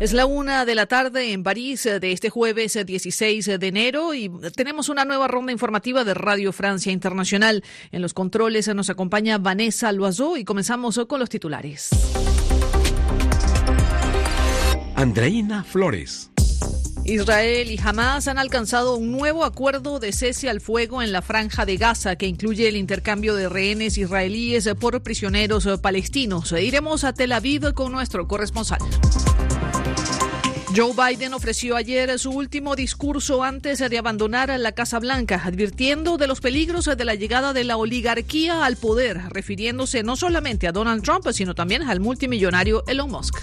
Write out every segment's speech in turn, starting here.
Es la 1:00 en París de este jueves 16 de enero y tenemos una nueva ronda informativa de Radio Francia Internacional. En los controles nos acompaña Vanessa Loiseau y comenzamos con los titulares. Andreina Flores. Israel y Hamás han alcanzado un nuevo acuerdo de cese al fuego en la Franja de Gaza que incluye el intercambio de rehenes israelíes por prisioneros palestinos. Iremos a Tel Aviv con nuestro corresponsal. Joe Biden ofreció ayer su último discurso antes de abandonar la Casa Blanca, advirtiendo de los peligros de la llegada de la oligarquía al poder, refiriéndose no solamente a Donald Trump, sino también al multimillonario Elon Musk.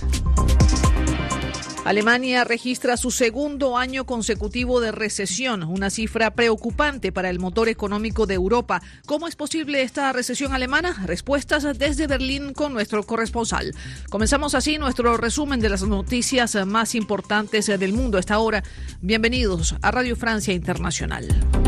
Alemania registra su segundo año consecutivo de recesión, una cifra preocupante para el motor económico de Europa. ¿Cómo es posible esta recesión alemana? Respuestas desde Berlín con nuestro corresponsal. Comenzamos así nuestro resumen de las noticias más importantes del mundo a esta hora. Bienvenidos a Radio Francia Internacional.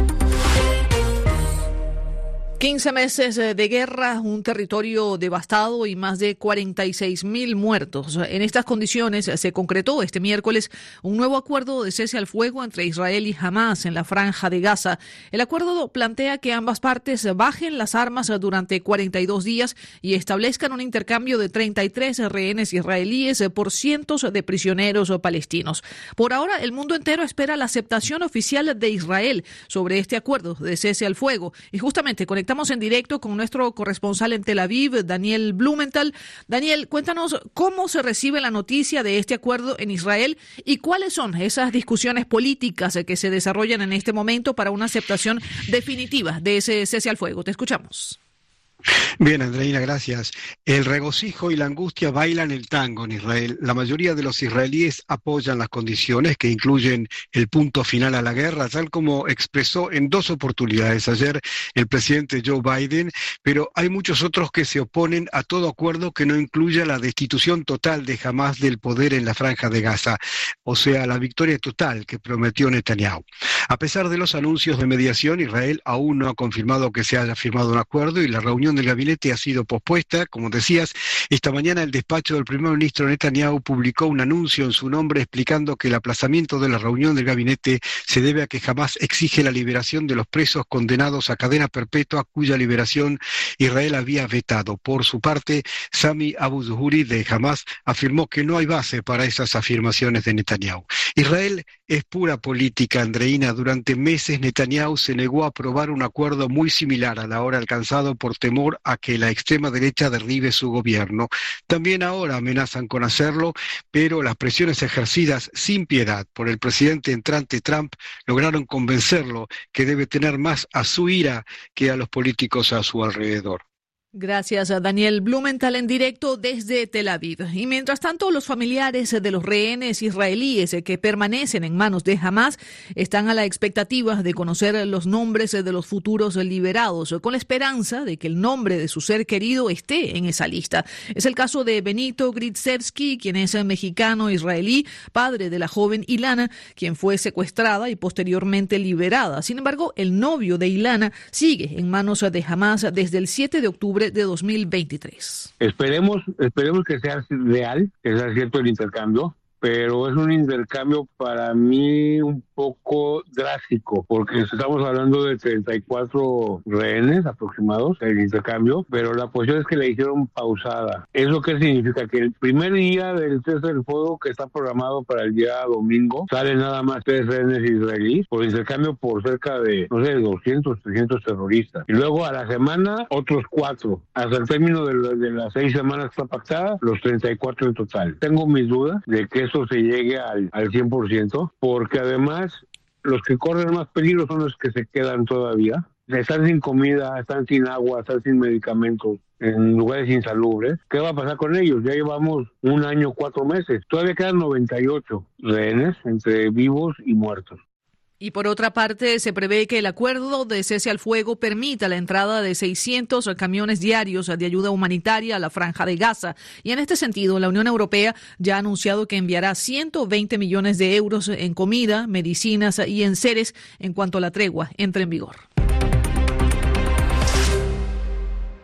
15 meses de guerra, un territorio devastado y más de 46.000 muertos. En estas condiciones se concretó este miércoles un nuevo acuerdo de cese al fuego entre Israel y Hamás en la Franja de Gaza. El acuerdo plantea que ambas partes bajen las armas durante 42 días y establezcan un intercambio de 33 rehenes israelíes por cientos de prisioneros palestinos. Por ahora, el mundo entero espera la aceptación oficial de Israel sobre este acuerdo de cese al fuego. Y justamente conectamos en directo con nuestro corresponsal en Tel Aviv, Daniel Blumenthal. Daniel, cuéntanos cómo se recibe la noticia de este acuerdo en Israel y cuáles son esas discusiones políticas que se desarrollan en este momento para una aceptación definitiva de ese cese al fuego. Te escuchamos. Bien, Andreina, gracias. El regocijo y la angustia bailan el tango en Israel. La mayoría de los israelíes apoyan las condiciones que incluyen el punto final a la guerra, tal como expresó en 2 oportunidades ayer el presidente Joe Biden, pero hay muchos otros que se oponen a todo acuerdo que no incluya la destitución total de Hamás del poder en la Franja de Gaza, o sea, la victoria total que prometió Netanyahu. A pesar de los anuncios de mediación, Israel aún no ha confirmado que se haya firmado un acuerdo y la reunión del gabinete ha sido pospuesta. Como decías, esta mañana el despacho del primer ministro Netanyahu publicó un anuncio en su nombre explicando que el aplazamiento de la reunión del gabinete se debe a que Hamás exige la liberación de los presos condenados a cadena perpetua cuya liberación Israel había vetado. Por su parte, Sami Abu Zuhuri de Hamás afirmó que no hay base para esas afirmaciones de Netanyahu. Israel es pura política, Andreina. Durante meses Netanyahu se negó a aprobar un acuerdo muy similar al ahora alcanzado por temor a que la extrema derecha derribe su gobierno. También ahora amenazan con hacerlo, pero las presiones ejercidas sin piedad por el presidente entrante Trump lograron convencerlo que debe tener más a su ira que a los políticos a su alrededor. Gracias a Daniel Blumenthal en directo desde Tel Aviv. Y mientras tanto, los familiares de los rehenes israelíes que permanecen en manos de Hamás están a la expectativa de conocer los nombres de los futuros liberados, con la esperanza de que el nombre de su ser querido esté en esa lista. Es el caso de Benito Gritsevsky, quien es mexicano-israelí, padre de la joven Ilana, quien fue secuestrada y posteriormente liberada. Sin embargo, el novio de Ilana sigue en manos de Hamás desde el 7 de octubre de 2023. Esperemos que sea real, que sea cierto el intercambio, pero es un intercambio para mí un poco drástico, porque estamos hablando de 34 rehenes aproximados, el intercambio, pero la posición es que la hicieron pausada. ¿Eso qué significa? Que el primer día del cese del fuego, que está programado para el día domingo, salen nada más 3 rehenes israelíes, por intercambio por cerca de, 200, 300 terroristas. Y luego a la semana, otros 4. Hasta el término de las 6 semanas que está pactada, los 34 en total. Tengo mis dudas de que eso se llegue al 100%, porque además los que corren más peligro son los que se quedan todavía. Están sin comida, están sin agua, están sin medicamentos, en lugares insalubres. ¿Qué va a pasar con ellos? Ya llevamos 1 año, 4 meses. Todavía quedan 98 rehenes entre vivos y muertos. Y por otra parte, se prevé que el acuerdo de cese al fuego permita la entrada de 600 camiones diarios de ayuda humanitaria a la Franja de Gaza. Y en este sentido, la Unión Europea ya ha anunciado que enviará 120 millones de euros en comida, medicinas y enseres en cuanto la tregua entre en vigor.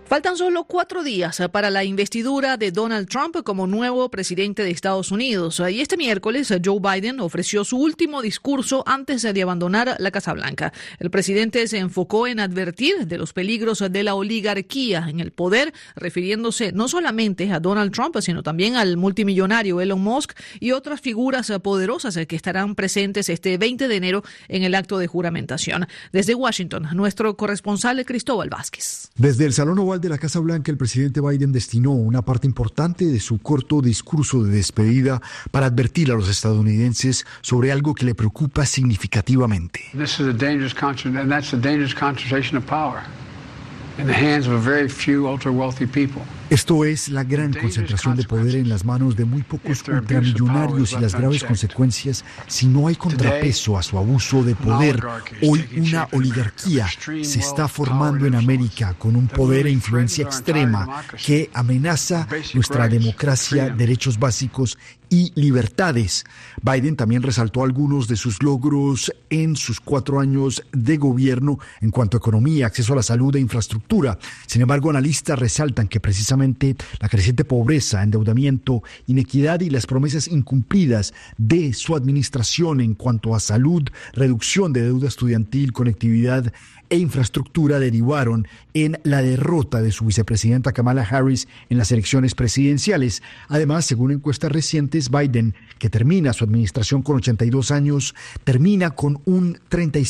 Faltan solo 4 días para la investidura de Donald Trump como nuevo presidente de Estados Unidos. Y este miércoles Joe Biden ofreció su último discurso antes de abandonar la Casa Blanca. El presidente se enfocó en advertir de los peligros de la oligarquía en el poder, refiriéndose no solamente a Donald Trump, sino también al multimillonario Elon Musk y otras figuras poderosas que estarán presentes este 20 de enero en el acto de juramentación. Desde Washington, nuestro corresponsal Cristóbal Vázquez. Desde el Salón Oval de la Casa Blanca, el presidente Biden destinó una parte importante de su corto discurso de despedida para advertir a los estadounidenses sobre algo que le preocupa significativamente. This is a dangerous concentration, and that's a dangerous concentration of power in the hands of a very few ultra-wealthy people. Esto es la gran concentración de poder en las manos de muy pocos ultramillonarios y las graves consecuencias si no hay contrapeso a su abuso de poder. Hoy una oligarquía se está formando en América con un poder e influencia extrema que amenaza nuestra democracia, derechos básicos y libertades. Biden también resaltó algunos de sus logros en sus 4 años de gobierno en cuanto a economía, acceso a la salud e infraestructura. Sin embargo, analistas resaltan que precisamente la creciente pobreza, endeudamiento, inequidad y las promesas incumplidas de su administración en cuanto a salud, reducción de deuda estudiantil, conectividad e infraestructura derivaron en la derrota de su vicepresidenta Kamala Harris en las elecciones presidenciales. Además, según encuestas recientes, Biden, que termina su administración con 82 años, termina con un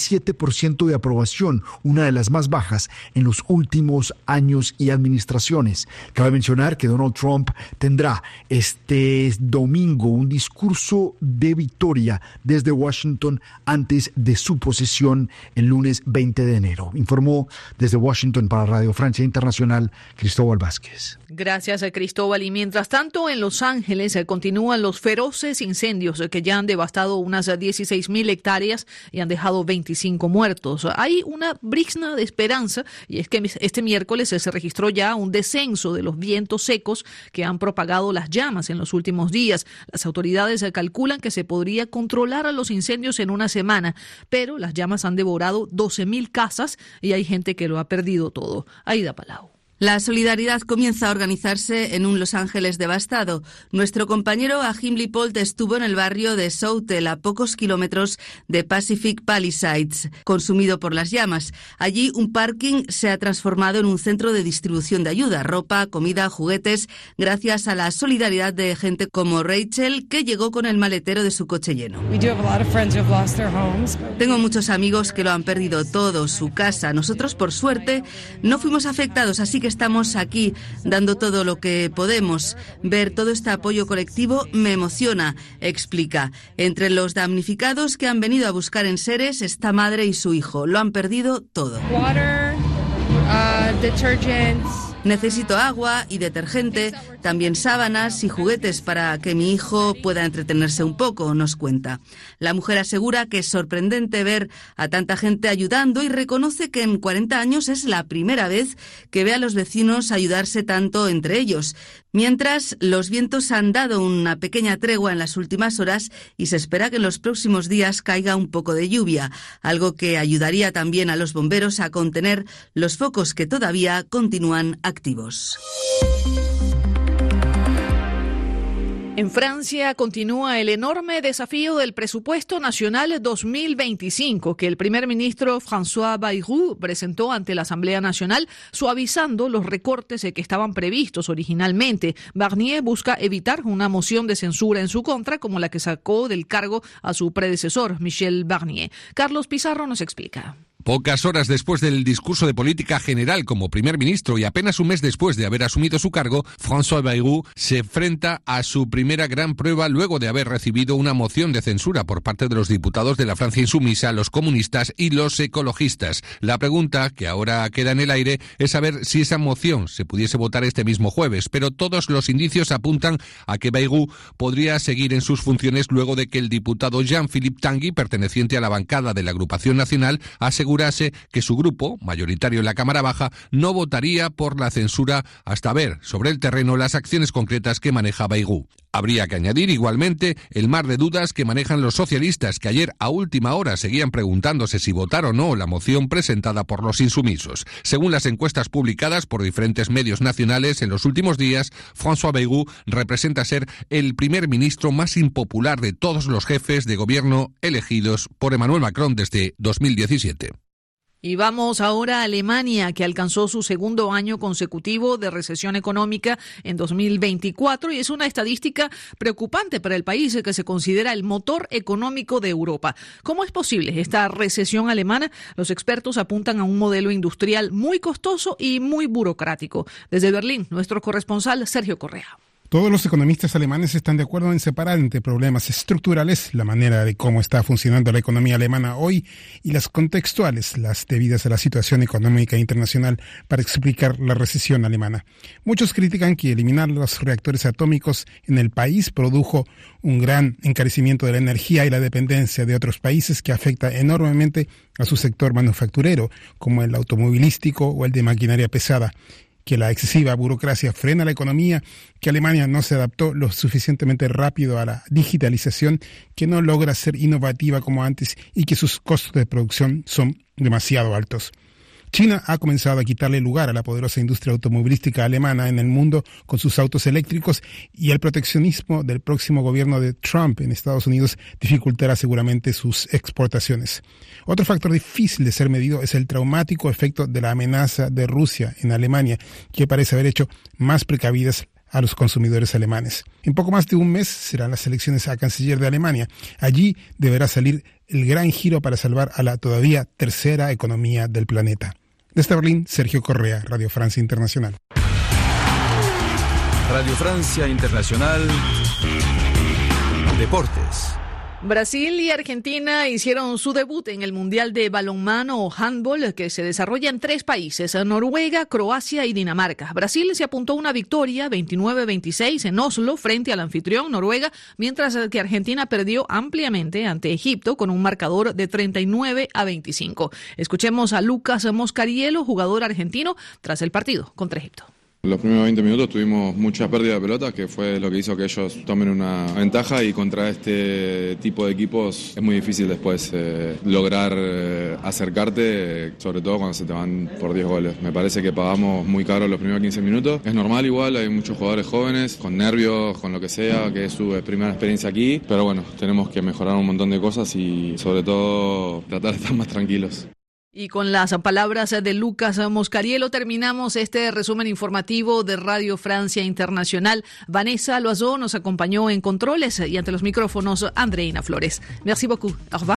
37% de aprobación, una de las más bajas en los últimos años y administraciones. Cabe mencionar que Donald Trump tendrá este domingo un discurso de victoria desde Washington antes de su posesión el lunes 20 de enero. Informó desde Washington para Radio Francia Internacional, Cristóbal Vázquez. Gracias, Cristóbal. Y mientras tanto, en Los Ángeles continúan los feroces incendios que ya han devastado unas 16,000 hectáreas y han dejado 25 muertos. Hay una brizna de esperanza, y es que este miércoles se registró ya un descenso de los vientos secos que han propagado las llamas en los últimos días. Las autoridades calculan que se podría controlar a los incendios en una semana, pero las llamas han devorado 12,000 casas y hay gente que lo ha perdido todo. Aida Palau. La solidaridad comienza a organizarse en un Los Ángeles devastado. Nuestro compañero Ajim Lipold estuvo en el barrio de Southell, a pocos kilómetros de Pacific Palisades, consumido por las llamas. Allí un parking se ha transformado en un centro de distribución de ayuda, ropa, comida, juguetes, gracias a la solidaridad de gente como Rachel, que llegó con el maletero de su coche lleno. Tengo muchos amigos que lo han perdido todo, su casa. Nosotros, por suerte, no fuimos afectados, así que estamos aquí dando todo lo que podemos. Ver todo este apoyo colectivo me emociona, explica. Entre los damnificados que han venido a buscar enseres, esta madre y su hijo. Lo han perdido todo. Water, detergents. Necesito agua y detergente, también sábanas y juguetes para que mi hijo pueda entretenerse un poco, nos cuenta. La mujer asegura que es sorprendente ver a tanta gente ayudando y reconoce que en 40 años es la primera vez que ve a los vecinos ayudarse tanto entre ellos. Mientras, los vientos han dado una pequeña tregua en las últimas horas y se espera que en los próximos días caiga un poco de lluvia, algo que ayudaría también a los bomberos a contener los focos que todavía continúan activos. En Francia continúa el enorme desafío del presupuesto nacional 2025 que el primer ministro François Bayrou presentó ante la Asamblea Nacional, suavizando los recortes que estaban previstos originalmente. Barnier busca evitar una moción de censura en su contra, como la que sacó del cargo a su predecesor, Michel Barnier. Carlos Pizarro nos explica. Pocas horas después del discurso de política general como primer ministro y apenas un mes después de haber asumido su cargo, François Bayrou se enfrenta a su primera gran prueba luego de haber recibido una moción de censura por parte de los diputados de la Francia insumisa, los comunistas y los ecologistas. La pregunta, que ahora queda en el aire, es saber si esa moción se pudiese votar este mismo jueves, pero todos los indicios apuntan a que Bayrou podría seguir en sus funciones luego de que el diputado Jean-Philippe Tanguy, perteneciente a la bancada de la Agrupación Nacional, asegurase que su grupo, mayoritario en la Cámara Baja, no votaría por la censura hasta ver sobre el terreno las acciones concretas que maneja Bayrou. Habría que añadir igualmente el mar de dudas que manejan los socialistas, que ayer a última hora seguían preguntándose si votar o no la moción presentada por los insumisos. Según las encuestas publicadas por diferentes medios nacionales en los últimos días, François Bayrou representa ser el primer ministro más impopular de todos los jefes de gobierno elegidos por Emmanuel Macron desde 2017. Y vamos ahora a Alemania, que alcanzó su segundo año consecutivo de recesión económica en 2024 y es una estadística preocupante para el país que se considera el motor económico de Europa. ¿Cómo es posible esta recesión alemana? Los expertos apuntan a un modelo industrial muy costoso y muy burocrático. Desde Berlín, nuestro corresponsal Sergio Correa. Todos los economistas alemanes están de acuerdo en separar entre problemas estructurales, la manera de cómo está funcionando la economía alemana hoy, y las contextuales, las debidas a la situación económica internacional, para explicar la recesión alemana. Muchos critican que eliminar los reactores atómicos en el país produjo un gran encarecimiento de la energía y la dependencia de otros países que afecta enormemente a su sector manufacturero, como el automovilístico o el de maquinaria pesada, que la excesiva burocracia frena la economía, que Alemania no se adaptó lo suficientemente rápido a la digitalización, que no logra ser innovativa como antes y que sus costos de producción son demasiado altos. China ha comenzado a quitarle lugar a la poderosa industria automovilística alemana en el mundo con sus autos eléctricos y el proteccionismo del próximo gobierno de Trump en Estados Unidos dificultará seguramente sus exportaciones. Otro factor difícil de ser medido es el traumático efecto de la amenaza de Rusia en Alemania, que parece haber hecho más precavidas a los consumidores alemanes. En poco más de un mes serán las elecciones a canciller de Alemania. Allí deberá salir el gran giro para salvar a la todavía tercera economía del planeta. Desde Berlín, Sergio Correa, Radio Francia Internacional. Radio Francia Internacional. Deportes. Brasil y Argentina hicieron su debut en el Mundial de Balonmano o Handball que se desarrolla en 3 países, Noruega, Croacia y Dinamarca. Brasil se apuntó a una victoria 29-26 en Oslo frente al anfitrión Noruega, mientras que Argentina perdió ampliamente ante Egipto con un marcador de 39-25. Escuchemos a Lucas Moscariello, jugador argentino, tras el partido contra Egipto. Los primeros 20 minutos tuvimos mucha pérdida de pelota, que fue lo que hizo que ellos tomen una ventaja, y contra este tipo de equipos es muy difícil después lograr acercarte, sobre todo cuando se te van por 10 goles. Me parece que pagamos muy caro los primeros 15 minutos. Es normal igual, hay muchos jugadores jóvenes, con nervios, con lo que sea, que es su primera experiencia aquí, pero bueno, tenemos que mejorar un montón de cosas y sobre todo tratar de estar más tranquilos. Y con las palabras de Lucas Moscariello terminamos este resumen informativo de Radio Francia Internacional. Vanessa Loiseau nos acompañó en controles y ante los micrófonos Andreina Flores. Merci beaucoup. Au revoir.